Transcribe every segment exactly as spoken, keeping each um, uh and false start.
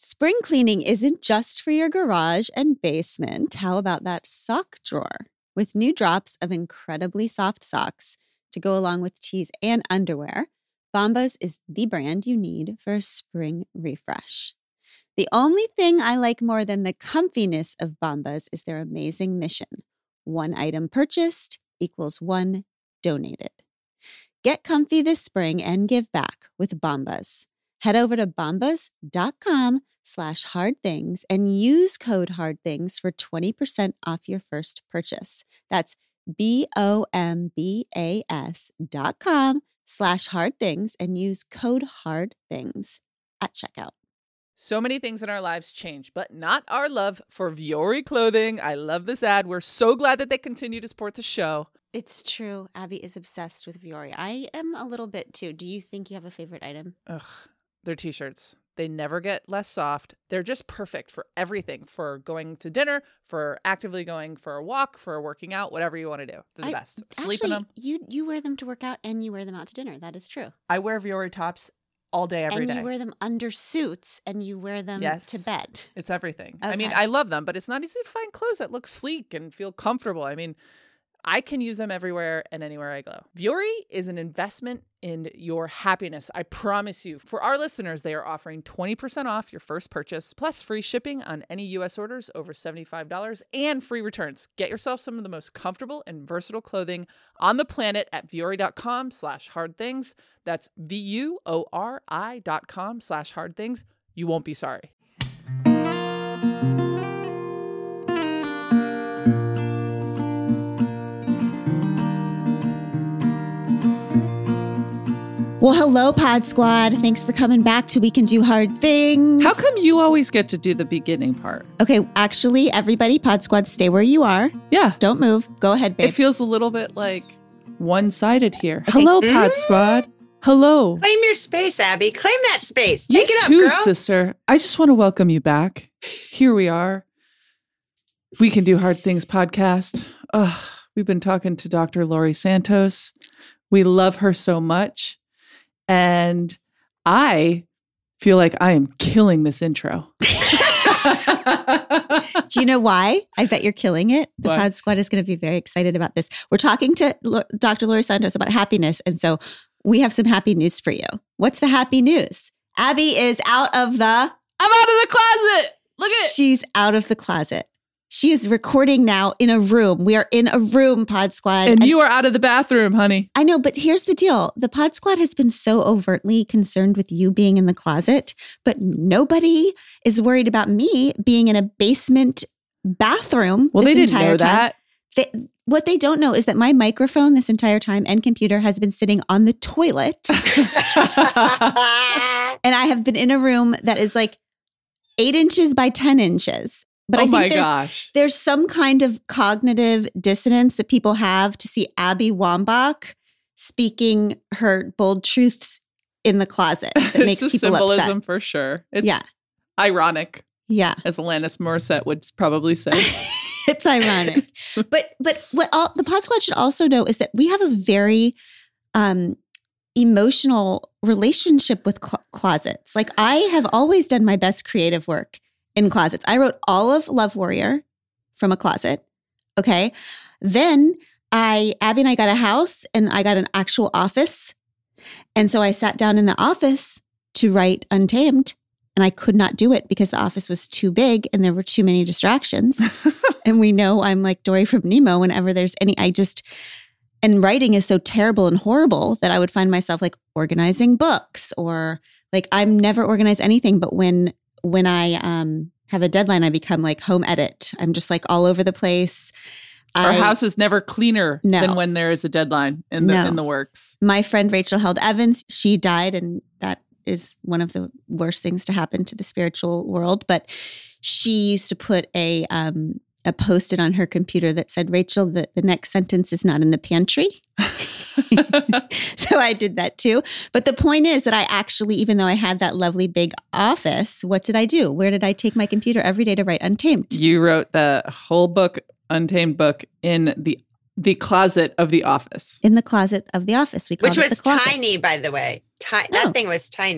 Spring cleaning isn't just for your garage and basement. How about that sock drawer? With new drops of incredibly soft socks to go along with tees and underwear, Bombas is the brand you need for a spring refresh. The only thing I like more than the comfiness of Bombas is their amazing mission. One item purchased equals one donated. Get comfy this spring and give back with Bombas. Head over to bombas.com slash hard things and use code hardthings for twenty percent off your first purchase. That's B-O-M-B-A-S dot com slash hard things and use code hardthings at checkout. So many things in our lives change, but not our love for Vuori clothing. I love this ad. We're so glad that they continue to support the show. It's true. Abby is obsessed with Vuori. I am a little bit too. Do you think you have a favorite item? Ugh, they're t-shirts. They never get less soft. They're just perfect for everything, for going to dinner, for actively going for a walk, for working out, whatever you want to do. They're the I, best. Sleep actually, in them. You, you wear them to work out and you wear them out to dinner. That is true. I wear Vuori tops all day, every and day. And you wear them under suits and you wear them yes. to bed. It's everything. Okay. I mean, I love them, but it's not easy to find clothes that look sleek and feel comfortable. I mean, I can use them everywhere and anywhere I go. Vuori is an investment in your happiness. I promise you. For our listeners, they are offering twenty percent off your first purchase, plus free shipping on any U S orders over seventy-five dollars and free returns. Get yourself some of the most comfortable and versatile clothing on the planet at vuori.com slash hard things. That's V-U-O-R-I dot com slash hard things. You won't be sorry. Well, hello, Pod Squad. Thanks for coming back to We Can Do Hard Things. How come you always get to do the beginning part? Okay, actually, everybody, Pod Squad, stay where you are. Yeah. Don't move. Go ahead, babe. It feels a little bit like one-sided here. Okay. Hello, Pod Squad. Hello. Claim your space, Abby. Claim that space. Take you it up, too, girl. sister. I just want to welcome you back. Here we are. We Can Do Hard Things podcast. Ugh, we've been talking to Doctor Laurie Santos. We love her so much. And I feel like I am killing this intro. Do you know why? I bet you're killing it. The What? Pod Squad is going to be very excited about this. We're talking to L- Doctor Laurie Santos about happiness. And so we have some happy news for you. What's the happy news? Abby is out of the... I'm out of the closet. Look at it. She's out of the closet. She is recording now in a room. We are in a room, Pod Squad. And, and you are out of the bathroom, honey. I know, but here's the deal. The Pod Squad has been so overtly concerned with you being in the closet, but nobody is worried about me being in a basement bathroom. Well, this they didn't entire know time. that. They, what they don't know is that my microphone this entire time and computer has been sitting on the toilet. And I have been in a room that is like eight inches by ten inches. But oh I think my there's, gosh. there's some kind of cognitive dissonance that people have to see Abby Wambach speaking her bold truths in the closet that makes it's a people symbolism upset. for sure. It's Yeah. ironic, Yeah. as Alanis Morissette would probably say. It's ironic. But but what all, the Pod Squad should also know is that we have a very um, emotional relationship with cl- closets. Like I have always done my best creative work in closets. I wrote all of Love Warrior from a closet. Okay. Then I, Abby and I got a house and I got an actual office. And so I sat down in the office to write Untamed and I could not do it because the office was too big and there were too many distractions. And we know I'm like Dory from Nemo whenever there's any, I just, and writing is so terrible and horrible that I would find myself like organizing books or like I'm never organized anything, but when When I um, have a deadline, I become like home edit. I'm just like all over the place. Our I, house is never cleaner No. than when there is a deadline in the No. in the works. My friend Rachel Held Evans, she died, and that is one of the worst things to happen to the spiritual world. But she used to put a um, a post-it on her computer that said, "Rachel, the, the next sentence is not in the pantry." So I did that too. But the point is that I actually, even though I had that lovely big office, what did I do? Where did I take my computer every day to write Untamed? You wrote the whole book, Untamed book, in the the closet of the office. In the closet of the office. We called Which it was the closet. tiny, by the way. Ti- Oh. That thing was tiny.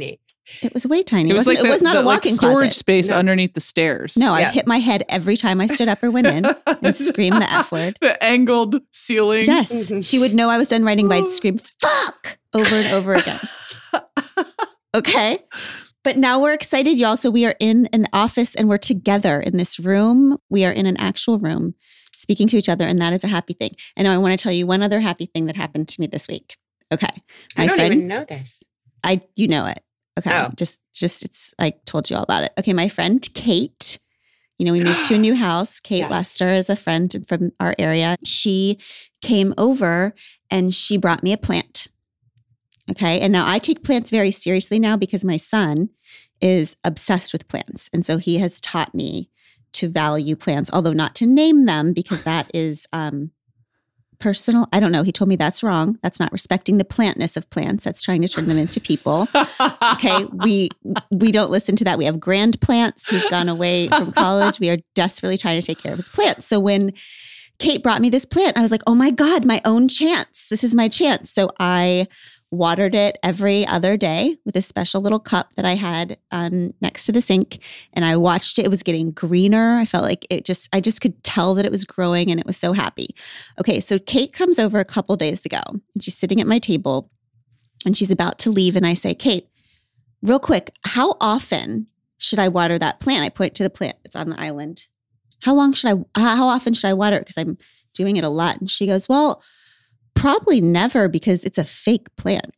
It was way tiny. It was Wasn't- like the, it was not the, a walk-in like storage closet. space No. underneath the stairs. No, I Yeah. hit my head every time I stood up or went in and screamed the F word. The angled ceiling. Yes. Mhm. She would know I was done writing, but I'd scream, fuck, over and over again. Okay. But now we're excited, y'all. So we are in an office and we're together in this room. We are in an actual room speaking to each other. And that is a happy thing. And now I want to tell you one other happy thing that happened to me this week. Okay. I My don't friend, even know this. I, you know it. Okay. Oh. Just, just, it's, I told you all about it. Okay. My friend, Kate, you know, we moved to a new house. Kate Yes. Lester is a friend from our area. She came over and she brought me a plant. Okay. And now I take plants very seriously now because my son is obsessed with plants. And so he has taught me to value plants, although not to name them because that is um, personal. I don't know. He told me that's wrong. That's not respecting the plantness of plants. That's trying to turn them into people. Okay. We we don't listen to that. We have grand plants. He's gone away from college. We are desperately trying to take care of his plants. So when Kate brought me this plant, I was like, oh my God, my own chance. This is my chance. So I watered it every other day with a special little cup that I had um, next to the sink. And I watched it. It was getting greener. I felt like it just, I just could tell that it was growing and it was so happy. Okay. So Kate comes over a couple days ago and she's sitting at my table and she's about to leave. And I say, Kate, real quick, how often should I water that plant? I point to the plant. It's on the island. How long should I, how often should I water it? Because I'm doing it a lot. And she goes, well, probably never because it's a fake plant.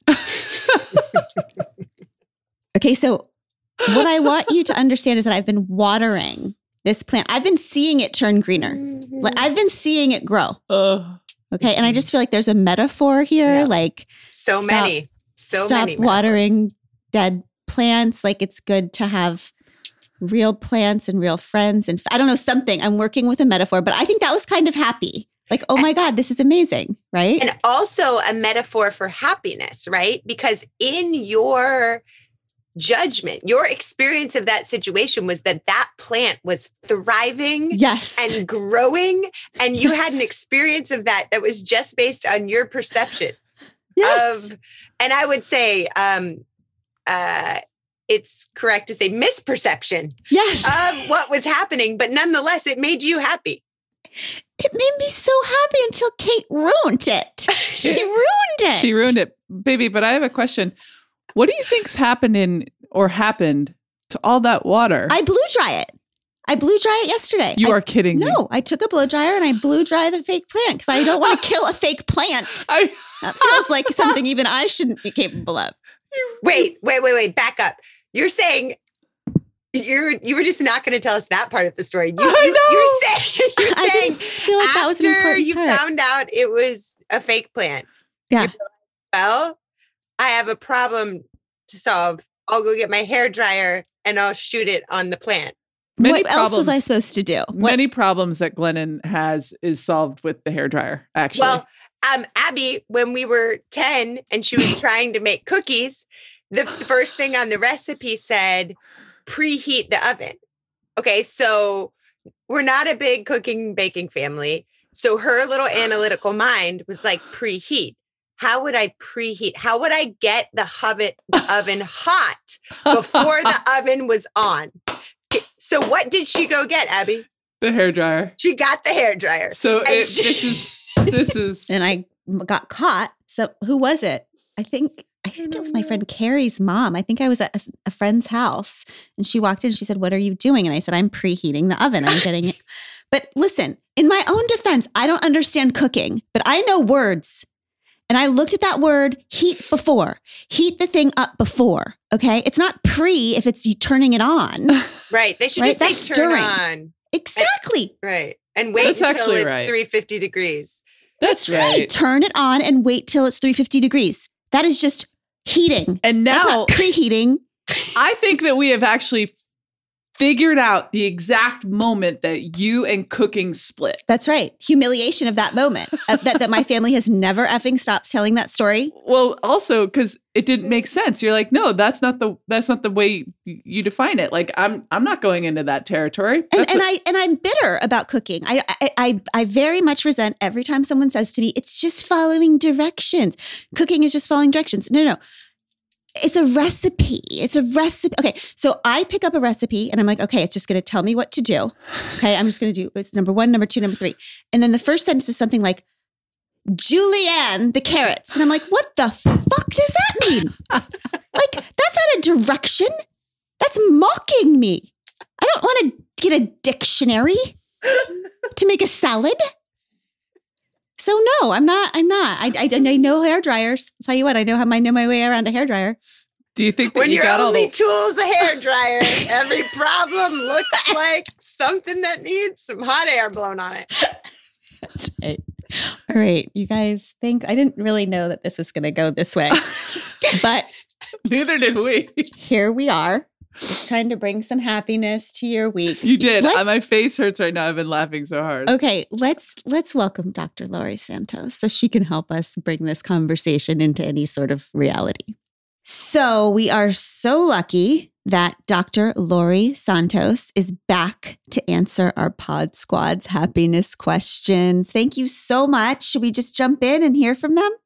Okay, so what I want you to understand is that I've been watering this plant. I've been seeing it turn greener. Mhm. Like I've been seeing it grow. Uh, Okay, and I just feel like there's a metaphor here. Yeah. Like So stop- many. So stop many. metaphors. watering dead plants. Like it's good to have real plants and real friends. And I don't know, something. I'm working with a metaphor, but I think that was kind of happy. Like, oh my God, this is amazing, right? And also a metaphor for happiness, right? Because in your judgment, your experience of that situation was that that plant was thriving Yes. and growing. And you had an Yes. experience of that that was just based on your perception yes. of, and I would say, um, uh, it's correct to say misperception yes. of what was happening, but nonetheless, it made you happy. It made me so happy until Kate ruined it. She ruined it. she ruined it, baby. But I have a question. What do you think's happening or happened to all that water? I blew dry it. I blew dry it yesterday. you I- are kidding me. No, I took a blow dryer and I blew dry the fake plant because I don't want to kill a fake plant. I, That feels like something even I shouldn't be capable of. Wait, wait, wait, wait. Back up. You're saying you're you were just not going to tell us that part of the story. You, I you, know. You're saying, you're I saying didn't feel like that was an after important you part. found out it was a fake plant. Yeah. Well, I have a problem to solve. I'll go get my hair dryer and I'll shoot it on the plant. many What else was I problems- supposed to do? What- Many problems that Glennon has is solved with the hairdryer, actually. Well, um, Abby, when we were ten and she was trying to make cookies, the first thing on the recipe said preheat the oven. Okay, so we're not a big cooking baking family. So her little analytical mind was like preheat. How would I preheat? How would I get the oven, the oven hot before the oven was on? So what did she go get, Abby? the hairdryer. She got the hair dryer. So And it, she- this is this is and I got caught. So who was it? I think I think it was my friend Carrie's mom. I think I was at a, a friend's house and she walked in and she said, "What are you doing?" And I said, "I'm preheating the oven. I'm getting it." But listen, in my own defense, I don't understand cooking, but I know words. And I looked at that word heat before. Heat the thing up before. Okay? It's not pre if it's you turning it on. Right. They should Right, just say that's turn during. on. Exactly. Right. And wait That's until actually it's right. three hundred fifty degrees. that's Right. right. Turn it on and wait till it's three hundred fifty degrees. That is just heating. And That's now not preheating. I think that we have actually figured out the exact moment that you and cooking split. That's right. Humiliation of that moment. Uh, that, that my family has never effing stopped telling that story. Well, also because it didn't make sense. You're like, no, that's not the that's not the way y- you define it. Like, I'm I'm not going into that territory. And, That's and what- I and I'm bitter about cooking. I, I I I very much resent every time someone says to me, "It's just following directions. Cooking is just following directions." No, no, no. it's a recipe. It's a recipe. Okay. So I pick up a recipe and I'm like, okay, it's just going to tell me what to do. Okay. I'm just going to do it's number one, number two, number three. And then the first sentence is something like, Julianne, the carrots. And I'm like, what the fuck does that mean? Like, that's not a direction. That's mocking me. I don't want to get a dictionary to make a salad. So no, I'm not. I'm not. I, I, I know hair dryers. I'll tell you what, I know how I know my way around a hair dryer. Do you think that when you your got only all the- tool's a hair dryer, every problem looks like something that needs some hot air blown on it? That's right. All right, you guys think I didn't really know that this was going to go this way, but Neither did we. here we are, just trying to bring some happiness to your week. You did. Let's- Uh, My face hurts right now. I've been laughing so hard. Okay, let's let's welcome Doctor Laurie Santos so she can help us bring this conversation into any sort of reality. So we are so lucky that Doctor Laurie Santos is back to answer our Pod Squad's happiness questions. Thank you so much. Should we just jump in and hear from them?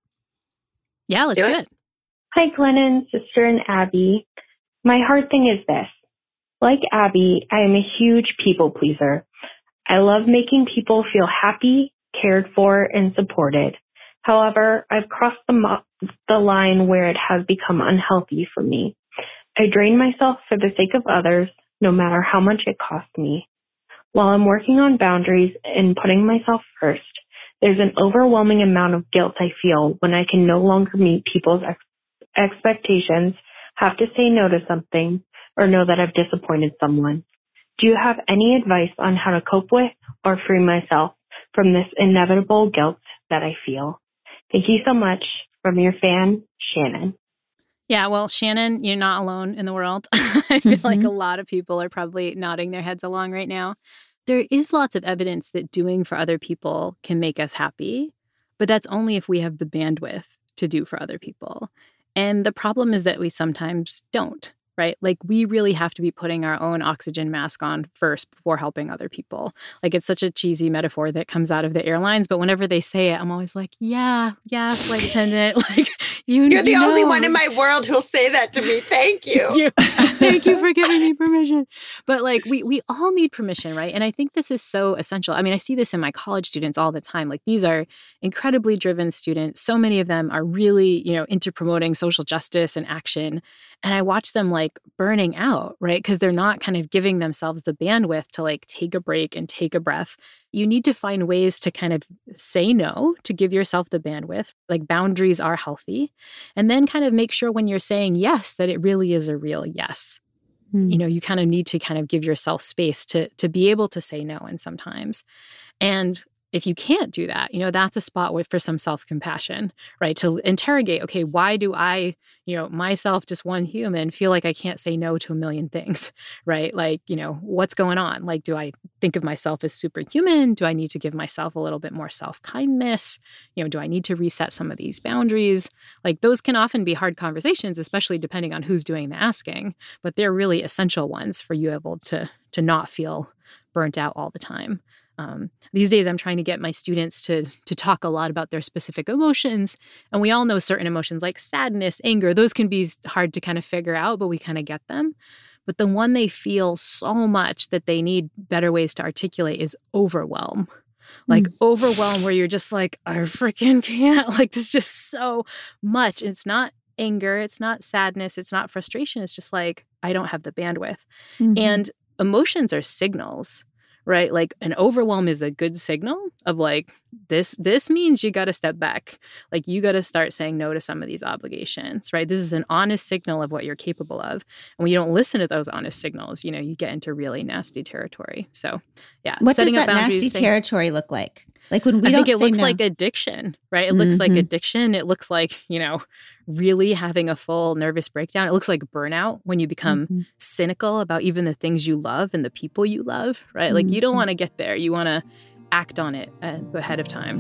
Yeah, let's Do do it. it. Hi, Glennon, sister, and Abby. My hard thing is this. Like Abby, I am a huge people pleaser. I love making people feel happy, cared for, and supported. However, I've crossed the, mo- the line where it has become unhealthy for me. I drain myself for the sake of others, no matter how much it costs me. While I'm working on boundaries and putting myself first, there's an overwhelming amount of guilt I feel when I can no longer meet people's ex- expectations, have to say no to something, or know that I've disappointed someone. Do you have any advice on how to cope with or free myself from this inevitable guilt that I feel? Thank you so much. From your fan, Shannon. Yeah, well, Shannon, you're not alone in the world. I feel like Mhm. a lot of people are probably nodding their heads along right now. There is lots of evidence that doing for other people can make us happy, but that's only if we have the bandwidth to do for other people. And the problem is that we sometimes don't, right? Like we really have to be putting our own oxygen mask on first before helping other people. Like it's such a cheesy metaphor that comes out of the airlines, but whenever they say it, I'm always like, yeah, yeah, flight attendant. Like you, You're the you only know. one in my world who'll say that to me. Thank you. Thank you. Thank you for giving me permission. But like we we all need permission, right? And I think this is so essential. I mean, I see this in my college students all the time. Like these are incredibly driven students. So many of them are really, you know, into promoting social justice and action. And I watch them like burning out, right? Because they're not kind of giving themselves the bandwidth to like take a break and take a breath. You need to find ways to kind of say no, to give yourself the bandwidth. Like boundaries are healthy. And then kind of make sure when you're saying yes, that it really is a real yes. Hmm. You know, you kind of need to kind of give yourself space to to be able to say no and sometimes. And if you can't do that, you know, that's a spot with, for some self-compassion, right? To interrogate, okay, why do I, you know, myself, just one human, feel like I can't say no to a million things, right? Like, you know, what's going on? Like, do I think of myself as superhuman? Do I need to give myself a little bit more self-kindness? You know, do I need to reset some of these boundaries? Like, those can often be hard conversations, especially depending on who's doing the asking, but they're really essential ones for you able to to not feel burnt out all the time. Um, these days, I'm trying to get my students to to talk a lot about their specific emotions. And we all know certain emotions like sadness, anger, those can be hard to kind of figure out, but we kind of get them. But the one they feel so much that they need better ways to articulate is overwhelm. Like Mm. overwhelm where you're just like, I freaking can't. Like there's just so much. It's not anger. It's not sadness. It's not frustration. It's just like, I don't have the bandwidth. Mhm. And emotions are signals, right? Like an overwhelm is a good signal of like, this this means you got to step back. Like you got to start saying no to some of these obligations, right? This is an honest signal of what you're capable of. And when you don't listen to those honest signals, you know, you get into really nasty territory. So yeah. What does setting up that nasty boundaries, saying- territory look like? Like when we I don't think it say looks no. like addiction, right? It looks like Mhm. addiction. It looks like, you know, really having a full nervous breakdown. It looks like burnout when you become Mhm. cynical about even the things you love and the people you love, right? Like you don't Mhm. want to get there. You want to act on it uh, ahead of time.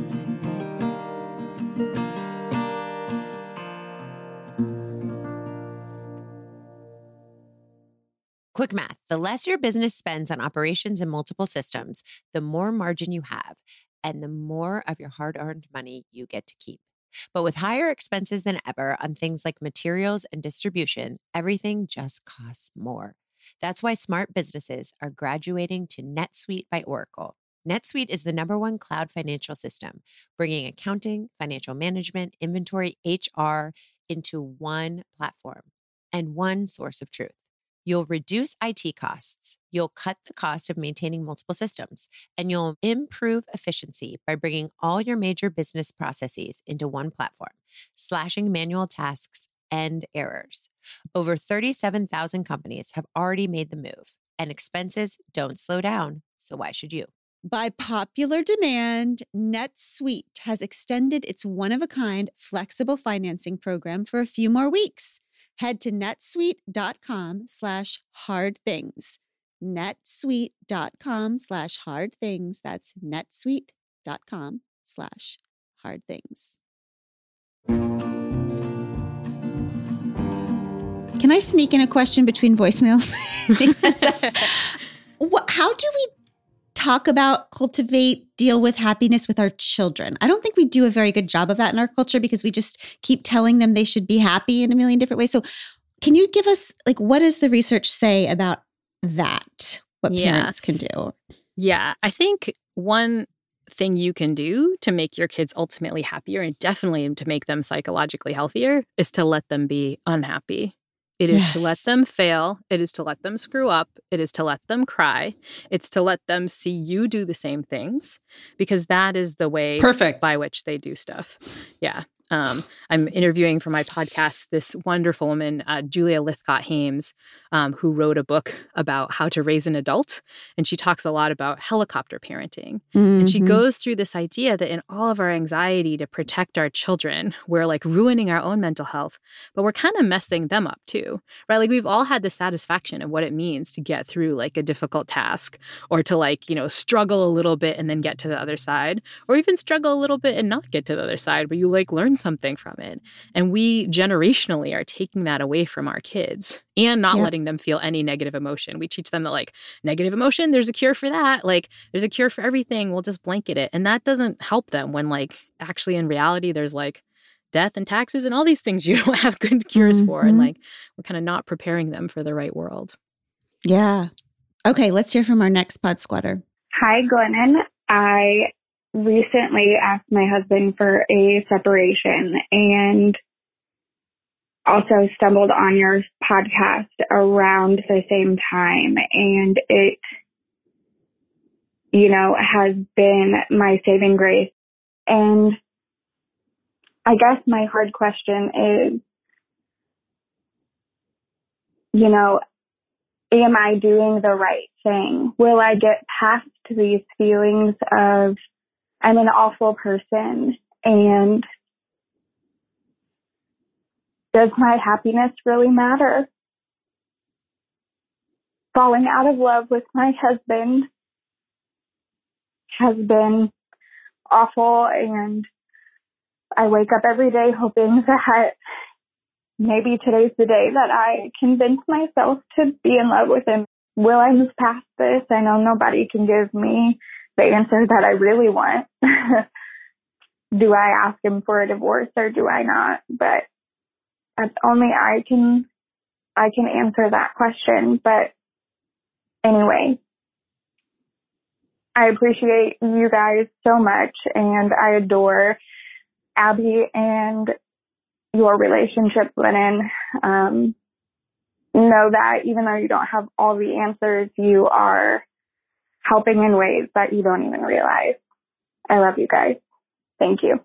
Quick math. The less your business spends on operations and multiple systems, the more margin you have and the more of your hard-earned money you get to keep. But with higher expenses than ever on things like materials and distribution, everything just costs more. That's why smart businesses are graduating to NetSuite by Oracle. NetSuite is the number one cloud financial system, bringing accounting, financial management, inventory, H R into one platform and one source of truth. You'll reduce I T costs, you'll cut the cost of maintaining multiple systems, and you'll improve efficiency by bringing all your major business processes into one platform, slashing manual tasks and errors. Over thirty-seven thousand companies have already made the move, and expenses don't slow down, so why should you? By popular demand, NetSuite has extended its one-of-a-kind flexible financing program for a few more weeks. Head to netsuite.com slash hard things. netsuite.com slash hard things. That's netsuite.com slash hard things. Can I sneak in a question between voicemails? How do we talk about, cultivate, deal with happiness with our children? I don't think we do a very good job of that in our culture because we just keep telling them they should be happy in a million different ways. So can you give us, like, what does the research say about that? What Yeah. parents can do? Yeah, I think one thing you can do to make your kids ultimately happier, and definitely to make them psychologically healthier, is to let them be unhappy. It is to let Yes. them fail. It is to let them screw up. It is to let them cry. It's to let them see you do the same things, because that is the way Perfect. by which they do stuff. Yeah. Um, I'm interviewing for my podcast this wonderful woman, uh, Julia Lythcott-Hames, um, who wrote a book about how to raise an adult. And she talks a lot about helicopter parenting. And she Mhm. goes through this idea that in all of our anxiety to protect our children, we're like ruining our own mental health, but we're kind of messing them up too, right? Like we've all had the satisfaction of what it means to get through like a difficult task, or to like, you know, struggle a little bit and then get to the other side, or even struggle a little bit and not get to the other side, but you like learn something from it. And we generationally are taking that away from our kids and not Yep. letting them feel any negative emotion. We teach them that like negative emotion, there's a cure for that. Like there's a cure for everything. We'll just blanket it. And that doesn't help them when like actually in reality, there's like death and taxes and all these things you don't have good cures for. And Mhm. like we're kind of not preparing them for the right world. Yeah. Okay, let's hear from our next pod squatter. Hi, Glennon. I recently asked my husband for a separation and also stumbled on your podcast around the same time. And it, you know, has been my saving grace. And I guess my hard question is, you know, am I doing the right thing? Will I get past these feelings of I'm an awful person, and does my happiness really matter? Falling out of love with my husband has been awful, and I wake up every day hoping that maybe today's the day that I convince myself to be in love with him. Will I move past this? I know nobody can give me the answer that I really want. Do I ask him for a divorce or do I not? But that's only I can I can answer that question. But anyway, I appreciate you guys so much, and I adore Abby and your relationship, Lennon. Um, know that even though you don't have all the answers, you are helping in ways that you don't even realize. I love you guys. Thank you.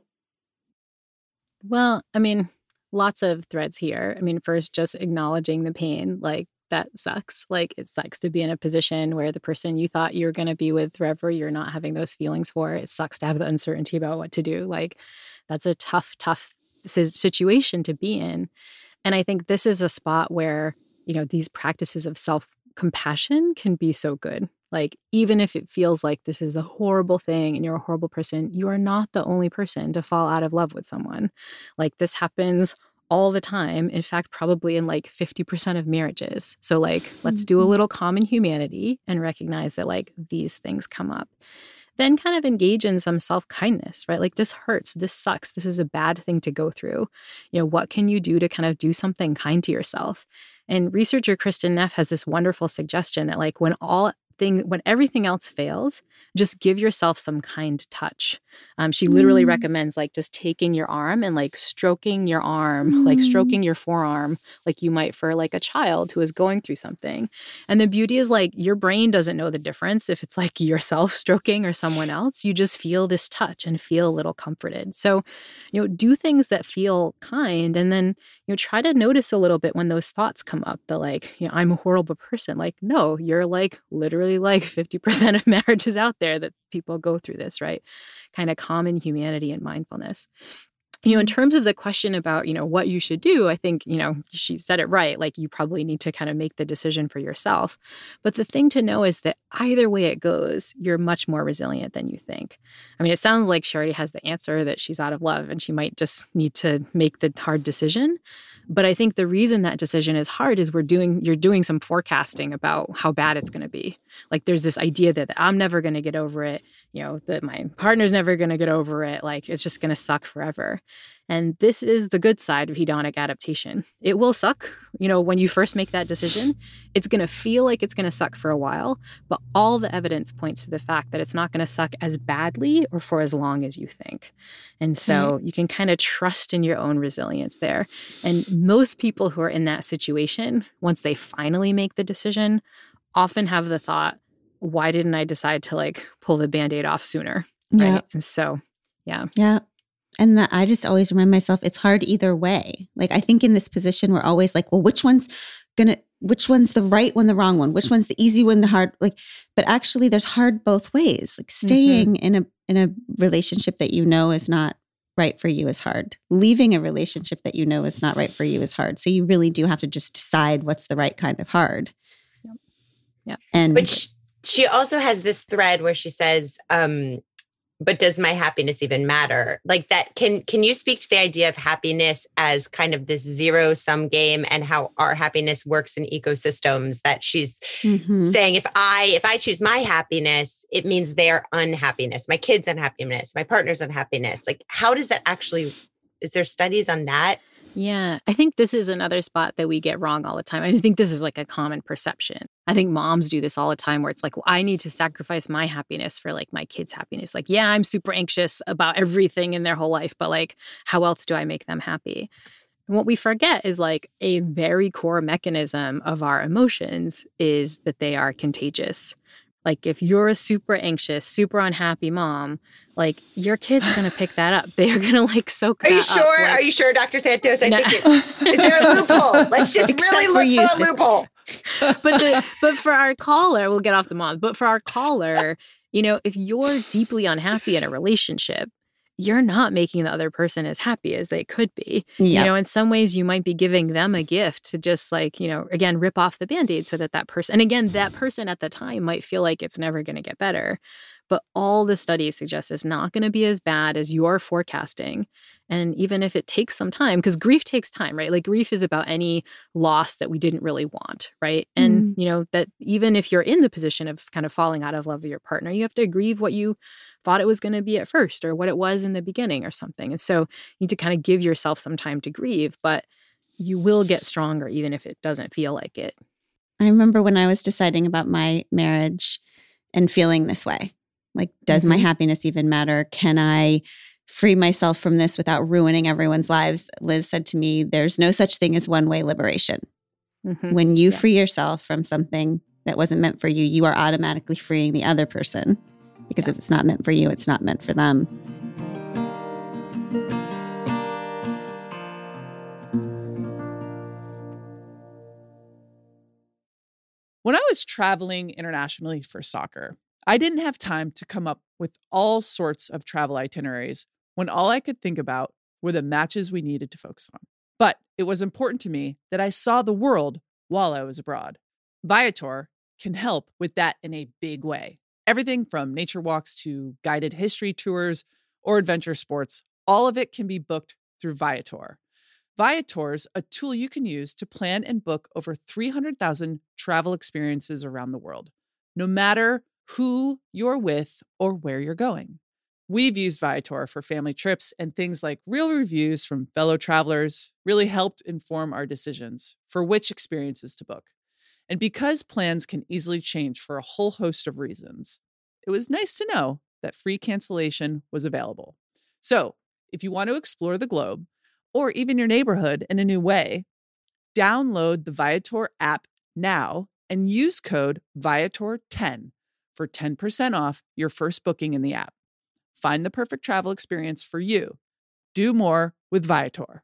Well, I mean, lots of threads here. I mean, first, just acknowledging the pain, like that sucks. Like it sucks to be in a position where the person you thought you were going to be with forever, you're not having those feelings for. It sucks to have the uncertainty about what to do. Like that's a tough, tough situation to be in. And I think this is a spot where, you know, these practices of self-compassion can be so good. Like, even if it feels like this is a horrible thing and you're a horrible person, you are not the only person to fall out of love with someone. Like, this happens all the time. In fact, probably in like fifty percent of marriages. So like, let's do a little common humanity and recognize that like these things come up. then kind of engage in some self-kindness, right? Like, this hurts, this sucks, this is a bad thing to go through. You know, what can you do to kind of do something kind to yourself? And researcher Kristen Neff has this wonderful suggestion that, like, when all thing, when everything else fails, just give yourself some kind touch. Um, she literally Mm. recommends, like, just taking your arm and, like, stroking your arm, Mm. like stroking your forearm, like you might for, like, a child who is going through something. And the beauty is, like, your brain doesn't know the difference if it's, like, yourself stroking or someone else. You just feel this touch and feel a little comforted. So, you know, do things that feel kind, and then, you know, try to notice a little bit when those thoughts come up. The, like, you know, I'm a horrible person. Like, no, you're, like, literally, like, fifty percent of marriages out there that people go through this, right? Kind of common humanity and mindfulness. You know, in terms of the question about, you know, what you should do, I think, you know, she said it right. Like, you probably need to kind of make the decision for yourself. But the thing to know is that either way it goes, you're much more resilient than you think. I mean, it sounds like she already has the answer, that she's out of love and she might just need to make the hard decision. But I think the reason that decision is hard is we're doing, you're doing some forecasting about how bad it's going to be. Like, there's this idea that I'm never going to get over it. You know, that my partner's never going to get over it. Like, it's just going to suck forever. And this is the good side of hedonic adaptation. It will suck. You know, when you first make that decision, it's going to feel like it's going to suck for a while, but all the evidence points to the fact that it's not going to suck as badly or for as long as you think. And so Right. you can kind of trust in your own resilience there. And most people who are in that situation, once they finally make the decision, often have the thought, why didn't I decide to, like, pull the Band-Aid off sooner? Yeah. Right? And so, yeah. Yeah. And that I just always remind myself it's hard either way. Like, I think in this position, we're always like, well, which one's gonna, which one's the right one, the wrong one? Which one's the easy one, the hard? Like, but actually there's hard both ways. Like, staying mm-hmm. in a, in a relationship that you know is not right for you is hard. Leaving a relationship that you know is not right for you is hard. So you really do have to just decide what's the right kind of hard. Yep. Yep. And But she, she also has this thread where she says, um, but does my happiness even matter? Like that, can can you speak to the idea of happiness as kind of this zero sum game and how our happiness works in ecosystems, that she's mm-hmm. saying, if I, if I choose my happiness, it means their unhappiness, my kids' unhappiness, my partner's unhappiness. Like, how does that actually, is there studies on that? Yeah, I think this is another spot that we get wrong all the time. I think this is like a common perception. I think moms do this all the time where it's like, well, I need to sacrifice my happiness for, like, my kids' happiness. Like, yeah, I'm super anxious about everything in their whole life, but, like, how else do I make them happy? And what we forget is, like, a very core mechanism of our emotions is that they are contagious. Like, if you're a super anxious, super unhappy mom, like, your kid's going to pick that up. They are going to, like, soak Are that you sure? up. Like, are you sure, Doctor Santos? I No. think it, is there a loophole? Let's just Except really for look you, for a sis. loophole. but the, but for our caller, we'll get off the moms. But for our caller, you know, if you're deeply unhappy in a relationship, you're not making the other person as happy as they could be. Yeah. You know, in some ways you might be giving them a gift to just, like, you know, again, rip off the Band-Aid so that that person, and again, that person at the time might feel like it's never going to get better. But all the studies suggest it's not going to be as bad as you're forecasting. And even if it takes some time, because grief takes time, right? Like, grief is about any loss that we didn't really want, right? And, Mm. you know, that even if you're in the position of kind of falling out of love with your partner, you have to grieve what you thought it was going to be at first or what it was in the beginning or something. And so you need to kind of give yourself some time to grieve, but you will get stronger even if it doesn't feel like it. I remember when I was deciding about my marriage and feeling this way. Like, does my Mhm. happiness even matter? Can I free myself from this without ruining everyone's lives? Liz said to me, there's no such thing as one-way liberation. Mhm. When you Yeah. free yourself from something that wasn't meant for you, you are automatically freeing the other person. Because if it's not meant for you, it's not meant for them. When I was traveling internationally for soccer, I didn't have time to come up with all sorts of travel itineraries when all I could think about were the matches we needed to focus on. But it was important to me that I saw the world while I was abroad. Viator can help with that in a big way. Everything from nature walks to guided history tours or adventure sports, all of it can be booked through Viator. Viator's a tool you can use to plan and book over three hundred thousand travel experiences around the world. No matter who you're with or where you're going. We've used Viator for family trips, and things like real reviews from fellow travelers really helped inform our decisions for which experiences to book. And because plans can easily change for a whole host of reasons, it was nice to know that free cancellation was available. So if you want to explore the globe, or even your neighborhood in a new way, download the Viator app now and use code Viator ten for ten percent off your first booking in the app. Find the perfect travel experience for you. Do more with Viator.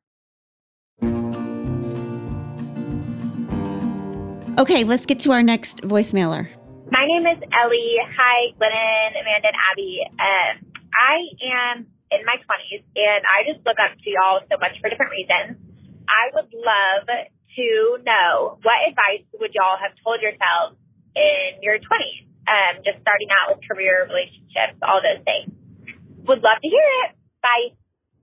Okay, let's get to our next voicemailer. My name is Ellie. Hi, Glennon, Amanda, and Abby. Um, I am in my twenties, and I just look up to y'all so much for different reasons. I would love to know, what advice would y'all have told yourselves in your twenties, um, just starting out with career, relationships, all those things? Would love to hear it. Bye.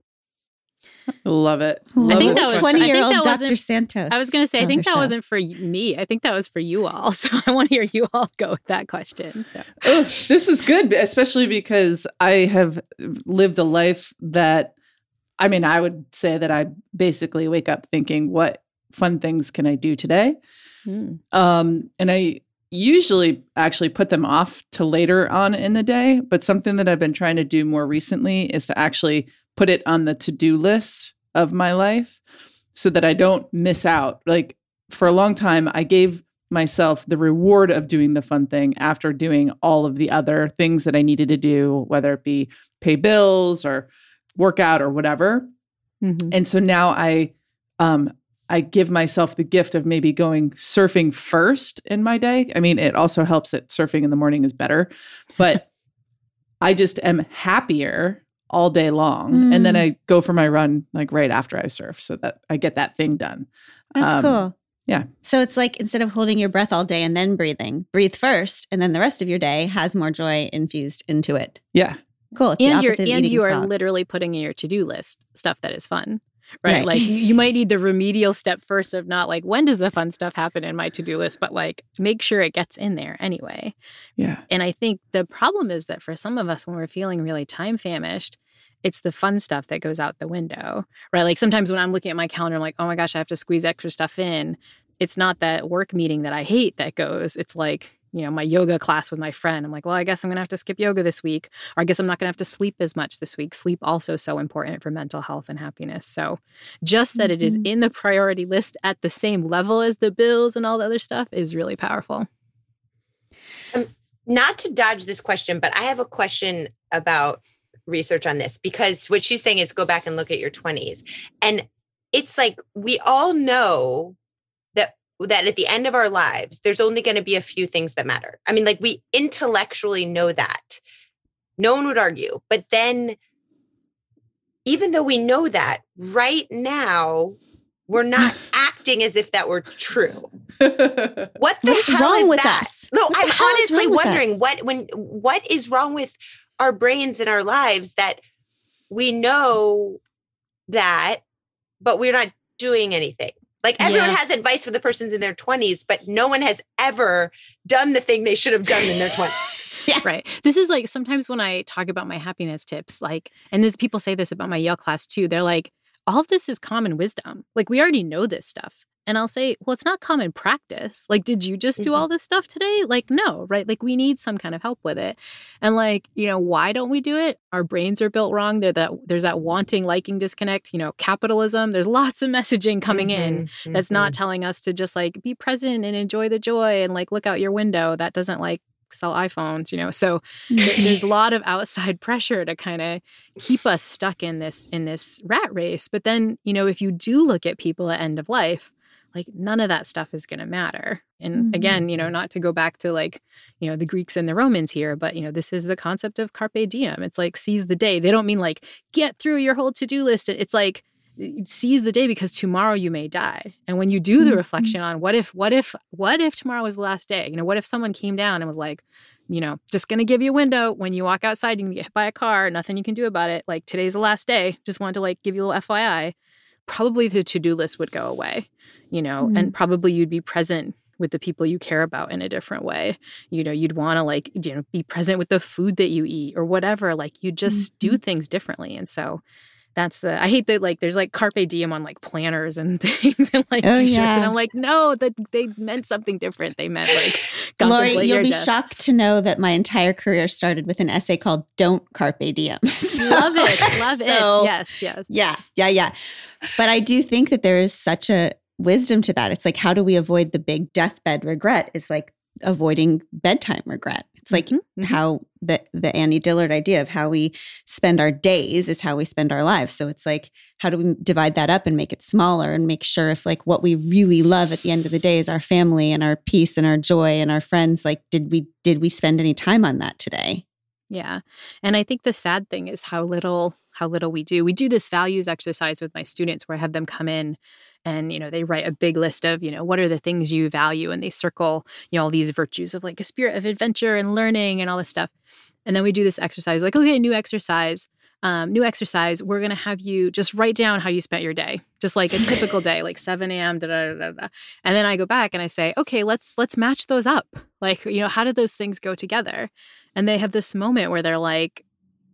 Love it. Love I think it. that was twenty-year-old that Doctor wasn't- Santos. I was going to say, I on think her that show. wasn't for me. I think that was for you all. So I want to hear you all go with that question. So. Oh, this is good, especially because I have lived a life that, I mean, I would say that I basically wake up thinking, what fun things can I do today? Mm. Um, and I usually actually put them off to later on in the day. But something that I've been trying to do more recently is to actually put it on the to-do list of my life so that I don't miss out. Like for a long time, I gave myself the reward of doing the fun thing after doing all of the other things that I needed to do, whether it be pay bills or work out or whatever. Mm-hmm. And so now I, um, I give myself the gift of maybe going surfing first in my day. I mean, it also helps that surfing in the morning is better, but I just am happier all day long. Mm. And then I go for my run like right after I surf so that I get that thing done. That's Um, cool. yeah. So it's like instead of holding your breath all day and then breathing, breathe first, and then the rest of your day has more joy infused into it. Yeah. Cool. It's the And you're opposite of and eating you are frog. literally putting in your to-do list stuff that is fun. Right. Right. Like you, you might need the remedial step first of not like, when does the fun stuff happen in my to-do list, but like make sure it gets in there anyway. Yeah. And I think the problem is that for some of us, when we're feeling really time famished, it's the fun stuff that goes out the window, right? Like sometimes when I'm looking at my calendar, I'm like, oh my gosh, I have to squeeze extra stuff in. It's not that work meeting that I hate that goes. It's like, you know, my yoga class with my friend. I'm like, well, I guess I'm going to have to skip yoga this week, or I guess I'm not going to have to sleep as much this week. Sleep also so important for mental health and happiness. So just that it is Mhm. in the priority list at the same level as the bills and all the other stuff is really powerful. Um, not to dodge this question, but I have a question about research on this, because what she's saying is go back and look at your twenties. And it's like, we all know that that at the end of our lives, there's only going to be a few things that matter. I mean, like we intellectually know that. No one would argue. But then even though we know that, right now, we're not acting as if that were true. What the What's hell wrong is with that? us? No, What the I'm hell is honestly wrong with wondering us? what when what is wrong with our brains and our lives that we know that, but we're not doing anything. Like everyone Yeah. has advice for the persons in their twenties, but no one has ever done the thing they should have done in their twenties. Right. This is like sometimes when I talk about my happiness tips, like, and there's people say this about my Yale class too. They're like, all of this is common wisdom. Like, we already know this stuff. And I'll say, well, it's not common practice. Like, did you just do Mhm. all this stuff today? Like, no, right? Like, we need some kind of help with it. And like, you know, why don't we do it? Our brains are built wrong. They're that, there's that wanting, liking disconnect, you know, capitalism. There's lots of messaging coming in Mhm, that's mhm. not telling us to just like be present and enjoy the joy and like look out your window. That doesn't like sell iPhones, you know. So th- there's a lot of outside pressure to kind of keep us stuck in this in this rat race. But then, you know, if you do look at people at end of life, like none of that stuff is going to matter. And Mhm. again, you know, not to go back to like, you know, the Greeks and the Romans here, but, you know, this is the concept of carpe diem. It's like seize the day. They don't mean like get through your whole to-do list. It's like seize the day because tomorrow you may die. And when you do the Mhm. reflection on what if, what if, what if tomorrow was the last day? You know, what if someone came down and was like, you know, just going to give you a window when you walk outside, you can get hit by a car, nothing you can do about it. Like today's the last day. Just wanted to like give you a little F Y I. Probably the to-do list would go away, you know, Mhm. and probably you'd be present with the people you care about in a different way. You know, you'd want to like, you know, be present with the food that you eat or whatever. Like you just mm-hmm. do things differently. And so that's the, I hate that like there's like carpe diem on like planners and things and like oh, t-shirts. Yeah. And I'm like, no, that they meant something different. They meant like Lori, you'll be death. shocked to know that my entire career started with an essay called Don't Carpe Diem. So, love it. Love so, it. Yes, yes. Yeah, yeah, yeah. But I do think that there is such a wisdom to that. It's like, how do we avoid the big deathbed regret? It's like avoiding bedtime regret. It's like mm-hmm. how the, the Annie Dillard idea of how we spend our days is how we spend our lives. So it's like, how do we divide that up and make it smaller and make sure if like what we really love at the end of the day is our family and our peace and our joy and our friends, like, did we, did we spend any time on that today? Yeah. And I think the sad thing is how little, how little we do. We do this values exercise with my students where I have them come in and, you know, they write a big list of, you know, what are the things you value? And they circle, you know, all these virtues of like a spirit of adventure and learning and all this stuff. And then we do this exercise like, okay, new exercise, um, new exercise. We're going to have you just write down how you spent your day, just like a typical day, like seven a.m. Da, da, da, da. And then I go back and I say, okay, let's, let's match those up. Like, you know, how did those things go together? And they have this moment where they're like,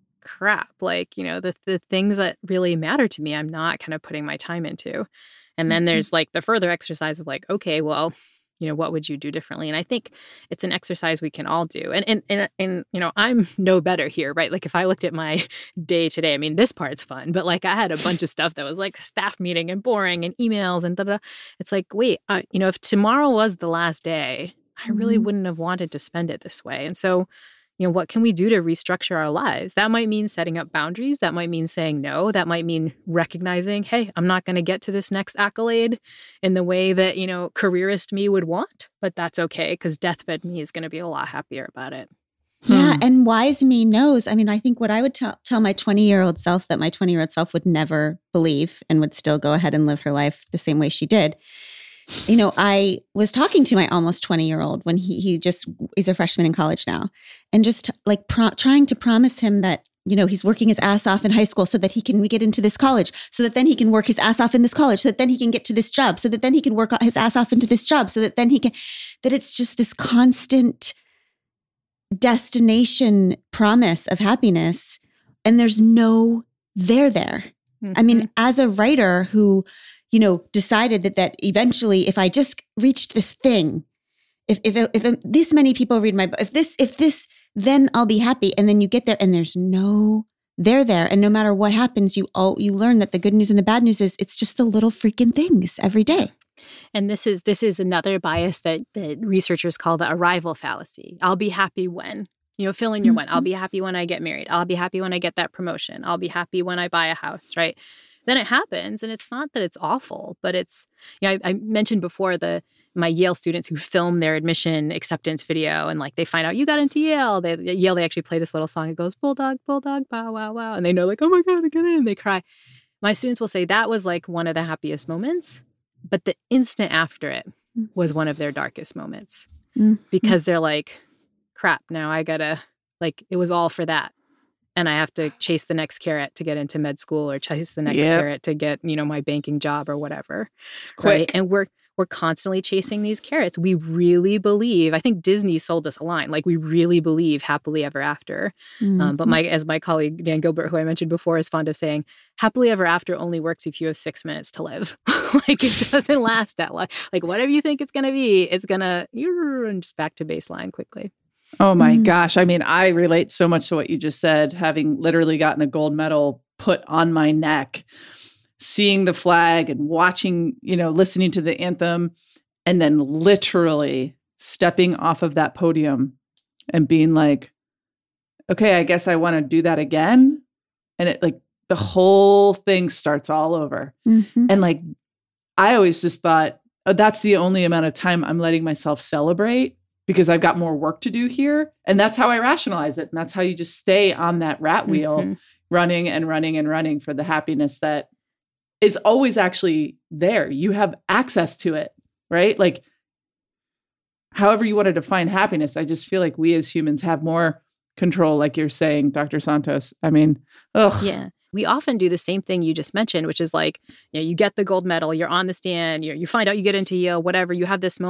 crap, like, you know, the, the things that really matter to me, I'm not kind of putting my time into. And then there's like the further exercise of like, okay, well, you know, what would you do differently? And I think it's an exercise we can all do. And, and, and, and, you know, I'm no better here, right? Like if I looked at my day today, I mean, this part's fun, but like I had a bunch of stuff that was like staff meeting and boring and emails and da da. It's like, wait, uh, you know, if tomorrow was the last day, I really mm-hmm. wouldn't have wanted to spend it this way. And so, you know, what can we do to restructure our lives? That might mean setting up boundaries. That might mean saying no. That might mean recognizing, hey, I'm not going to get to this next accolade in the way that, you know, careerist me would want, but that's okay because deathbed me is going to be a lot happier about it. Yeah. Hmm. And wise me knows. I mean, I think what I would tell tell my twenty-year-old self that my twenty-year-old self would never believe and would still go ahead and live her life the same way she did. You know, I was talking to my almost twenty-year-old when he he just, he's a freshman in college now, and just like pro- trying to promise him that, you know, he's working his ass off in high school so that he can get into this college, so that then he can work his ass off in this college, so that then he can get to this job, so that then he can work his ass off into this job, so that then he can, that it's just this constant destination promise of happiness. And there's no there there. Mm-hmm. I mean, as a writer who, you know, decided that that eventually, if I just reached this thing, if if if this many people read my book, if this if this, then I'll be happy. And then you get there, and there's no there there, and no matter what happens, you all you learn that the good news and the bad news is it's just the little freaking things every day. And this is this is another bias that that researchers call the arrival fallacy. I'll be happy when. You know, fill in your mm-hmm. when. I'll be happy when I get married. I'll be happy when I get that promotion. I'll be happy when I buy a house, right? Then it happens, and it's not that it's awful, but it's, you know, I, I mentioned before the my Yale students who film their admission acceptance video, and like they find out you got into Yale. They, at Yale, they actually play this little song. It goes bulldog, bulldog, bow, wow, wow, and they know like, oh my god, I get in. They cry. My students will say that was like one of the happiest moments, but the instant after it was one of their darkest moments mm-hmm. because they're like, crap, now I gotta like it was all for that. And I have to chase the next carrot to get into med school or chase the next yep. carrot to get, you know, my banking job or whatever. It's quick. Right? And we're we're constantly chasing these carrots. We really believe, I think Disney sold us a line, like we really believe happily ever after. Mm-hmm. Um, but my as my colleague Dan Gilbert, who I mentioned before, is fond of saying, happily ever after only works if you have six minutes to live. Like it doesn't last that long. Like whatever you think it's going to be, it's going to, and just back to baseline quickly. Oh my mm. gosh. I mean, I relate so much to what you just said, having literally gotten a gold medal put on my neck, seeing the flag and watching, you know, listening to the anthem, and then literally stepping off of that podium and being like, okay, I guess I want to do that again. And it like the whole thing starts all over. Mm-hmm. And like, I always just thought, oh, that's the only amount of time I'm letting myself celebrate, because I've got more work to do here. And that's how I rationalize it. And that's how you just stay on that rat wheel, mm-hmm. running and running and running for the happiness that is always actually there. You have access to it, right? Like, however you want to define happiness, I just feel like we as humans have more control, like you're saying, Doctor Santos. I mean, ugh. Yeah. We often do the same thing you just mentioned, which is like, you know, you get the gold medal, you're on the stand, you you find out you get into Yale, whatever, you have this moment.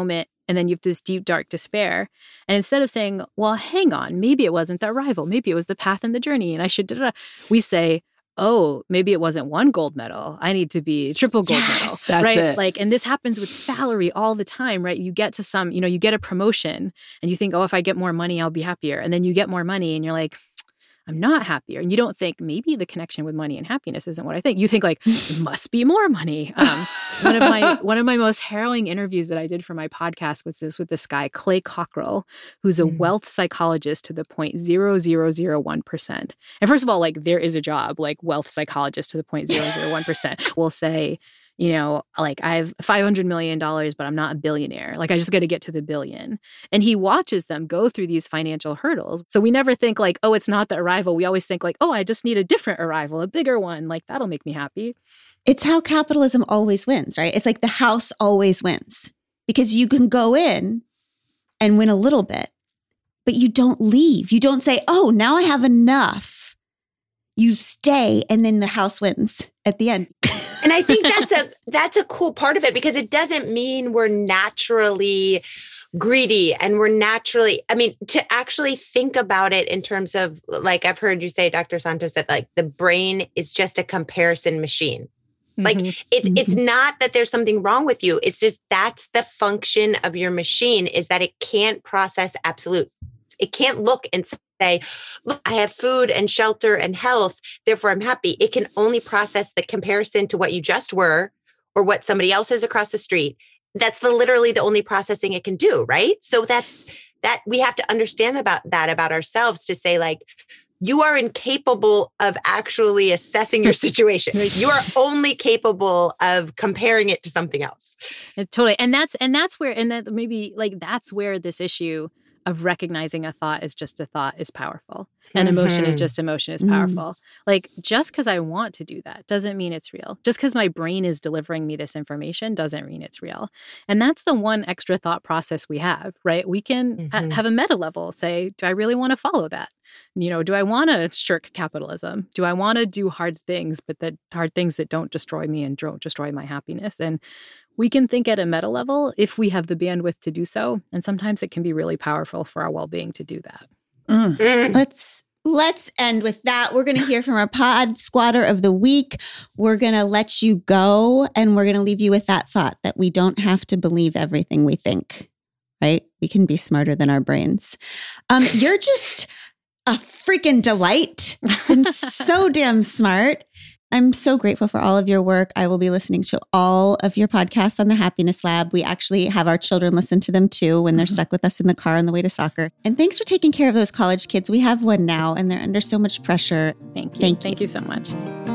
And then you have this deep, dark despair. And instead of saying, well, hang on, maybe it wasn't the arrival, maybe it was the path and the journey, and I should, da, da, da, we say, oh, maybe it wasn't one gold medal. I need to be triple gold Yes, medal, that's right? it. Like, and this happens with salary all the time, right? You get to some, you know, you get a promotion and you think, oh, if I get more money, I'll be happier. And then you get more money and you're like, I'm not happier. And you don't think maybe the connection with money and happiness isn't what I think. You think like, it must be more money. Um, one of my one of my most harrowing interviews that I did for my podcast was this with this guy, Clay Cockrell, who's a Mm. wealth psychologist to the point zero zero zero one percent. And first of all, like there is a job like wealth psychologist to the point zero zero one percent. We'll say, you know, like I have five hundred million dollars, but I'm not a billionaire. Like I just got to get to the billion. And he watches them go through these financial hurdles. So we never think like, oh, it's not the arrival. We always think like, oh, I just need a different arrival, a bigger one. Like that'll make me happy. It's how capitalism always wins, right? It's like the house always wins because you can go in and win a little bit, but you don't leave. You don't say, oh, now I have enough. You stay and then the house wins at the end. And I think that's a that's a cool part of it because it doesn't mean we're naturally greedy and we're naturally, I mean, to actually think about it in terms of, like I've heard you say, Doctor Santos, that like the brain is just a comparison machine. Like Mhm. it's Mhm. it's not that there's something wrong with you. It's just that's the function of your machine, is that it can't process absolute. It can't look and say, look, I have food and shelter and health, therefore I'm happy. It can only process the comparison to what you just were or what somebody else is across the street. That's the literally the only processing it can do, right? So that's that we have to understand about that about ourselves, to say like, you are incapable of actually assessing your situation. You are only capable of comparing it to something else. It totally. And that's and that's where and that maybe like that's where this issue of recognizing a thought is just a thought is powerful. And emotion is Mhm. just emotion is Mm. powerful. Like just because I want to do that doesn't mean it's real. Just because my brain is delivering me this information doesn't mean it's real. And that's the one extra thought process we have, right? We can ha- Mhm. have a meta level, say, do I really want to follow that? You know, do I want to shirk capitalism? Do I want to do hard things, but that hard things that don't destroy me and don't destroy my happiness? And we can think at a meta level if we have the bandwidth to do so. And sometimes it can be really powerful for our well-being to do that. Mm. Mm. Let's let's end with that. We're going to hear from our pod squatter of the week. We're going to let you go, and we're going to leave you with that thought that we don't have to believe everything we think, right? We can be smarter than our brains. Um, you're just a freaking delight and so damn smart. I'm so grateful for all of your work. I will be listening to all of your podcasts on the Happiness Lab. We actually have our children listen to them too when they're Mhm. stuck with us in the car on the way to soccer. And thanks for taking care of those college kids. We have one now and they're under so much pressure. Thank you. Thank Thank you. you so much.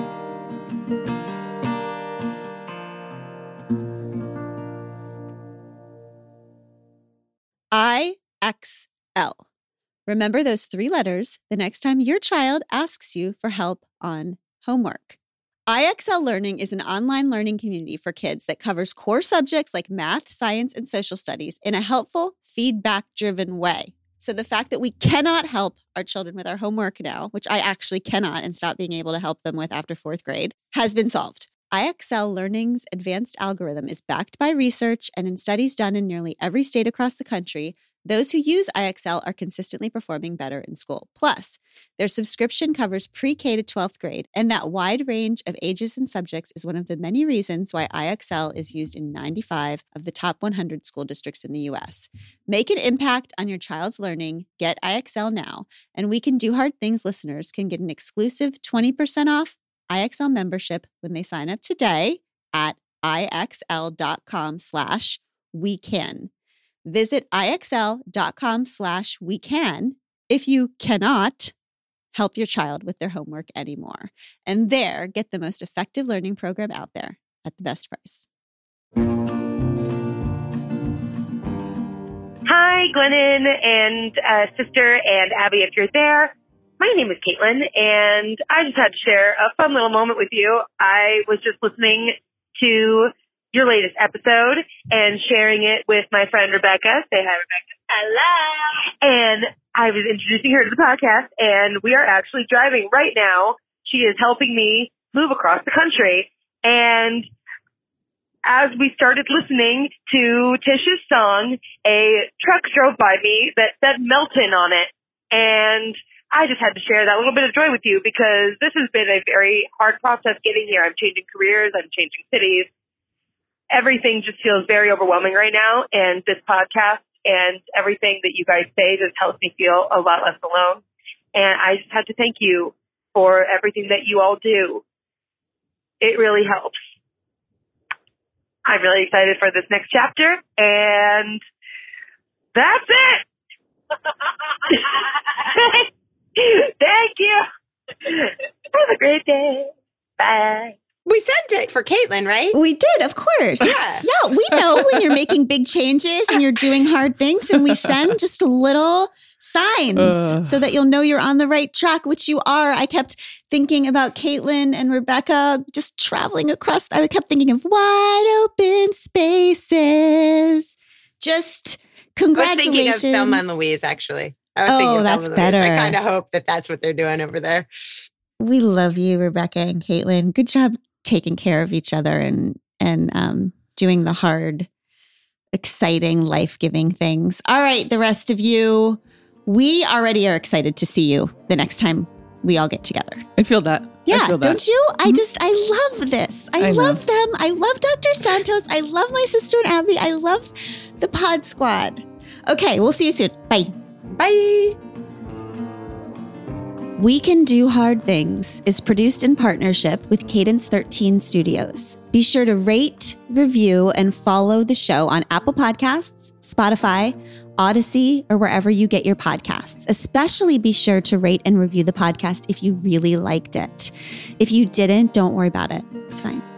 I X L. Remember those three letters the next time your child asks you for help on homework. I X L Learning is an online learning community for kids that covers core subjects like math, science, and social studies in a helpful, feedback-driven way. So the fact that we cannot help our children with our homework now, which I actually cannot and stop being able to help them with after fourth grade, has been solved. I X L Learning's advanced algorithm is backed by research, and in studies done in nearly every state across the country, those who use I X L are consistently performing better in school. Plus, their subscription covers pre-K to twelfth grade, and that wide range of ages and subjects is one of the many reasons why I X L is used in ninety-five of the top one hundred school districts in the U S. Make an impact on your child's learning. Get I X L now, and We Can Do Hard Things listeners can get an exclusive twenty percent off I X L membership when they sign up today at ixl.com slash we can. Visit ixl.com slash we can if you cannot help your child with their homework anymore. And there, get the most effective learning program out there at the best price. Hi, Glennon and uh, sister and Abby, if you're there. My name is Caitlin, and I just had to share a fun little moment with you. I was just listening to your latest episode and sharing it with my friend Rebecca. Say hi, Rebecca. Hello. And I was introducing her to the podcast, and we are actually driving right now. She is helping me move across the country. And as we started listening to Tish's song, a truck drove by me that said Melton on it. And I just had to share that little bit of joy with you because this has been a very hard process getting here. I'm changing careers. I'm changing cities. Everything just feels very overwhelming right now. And this podcast and everything that you guys say just helps me feel a lot less alone. And I just had to thank you for everything that you all do. It really helps. I'm really excited for this next chapter, and that's it. Thank you. Have a great day. Bye. We sent it for Caitlin, right? We did, of course. Yeah. Yeah, we know when you're making big changes and you're doing hard things, and we send just little signs uh. so that you'll know you're on the right track, which you are. I kept thinking about Caitlin and Rebecca just traveling across. I kept thinking of wide open spaces. Just congratulations. I was thinking of Thelma and Louise, actually. I was oh, thinking of that's Thelma better. Louise. I kind of hope that that's what they're doing over there. We love you, Rebecca and Caitlin. Good job taking care of each other and and um, doing the hard, exciting, life-giving things. All right, the rest of you, we already are excited to see you the next time we all get together. I feel that. Yeah, I feel that. don't you? I just, I love this. I, I love them. I love Doctor Santos. I love my sister and Abby. I love the Pod Squad. Okay, we'll see you soon. Bye. Bye. We Can Do Hard Things is produced in partnership with Cadence thirteen Studios. Be sure to rate, review, and follow the show on Apple Podcasts, Spotify, Odyssey, or wherever you get your podcasts. Especially be sure to rate and review the podcast if you really liked it. If you didn't, don't worry about it. It's fine.